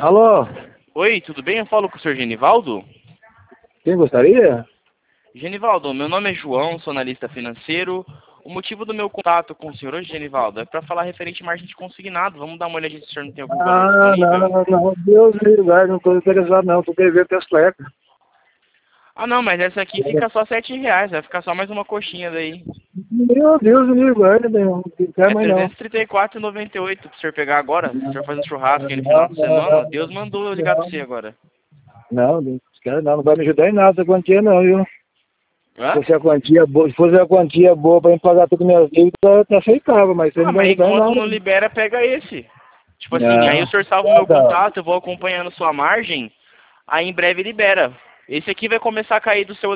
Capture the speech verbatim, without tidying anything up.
Alô? Oi, tudo bem? Eu falo com o senhor Genivaldo? Quem gostaria? Genivaldo, meu nome é João, sou analista financeiro. O motivo do meu contato com o senhor hoje, Genivaldo, é para falar referente à margem de consignado. Vamos dar uma olhadinha se o senhor não tem algum valor Ah, disponível? não, não, Deus me livre, não estou interessado não, tu quer ver teus cuecas. Ah, não, mas essa aqui fica só sete reais, vai ficar só mais uma coxinha daí. Meu Deus me livre, olha, não quer É mais não. trezentos e trinta e quatro reais e noventa e oito centavos pro senhor pegar agora. Se o senhor fazer um churrasco aí no final Não, de não, semana, não, Deus mandou eu ligar pra você agora. não, não, quero não, não vai me ajudar em nada essa quantia não, viu? Se Hã? fosse a quantia boa, se fosse a quantia boa para me pagar tudo minhas dívidas, eu até aceitava, mas você Ah, não vai mas ajudar em enquanto nada. não libera, pega esse. Tipo assim, aí o Não, senhor salva o não, meu não. contato, eu vou acompanhando sua margem, aí em breve libera. Esse aqui vai começar a cair do seu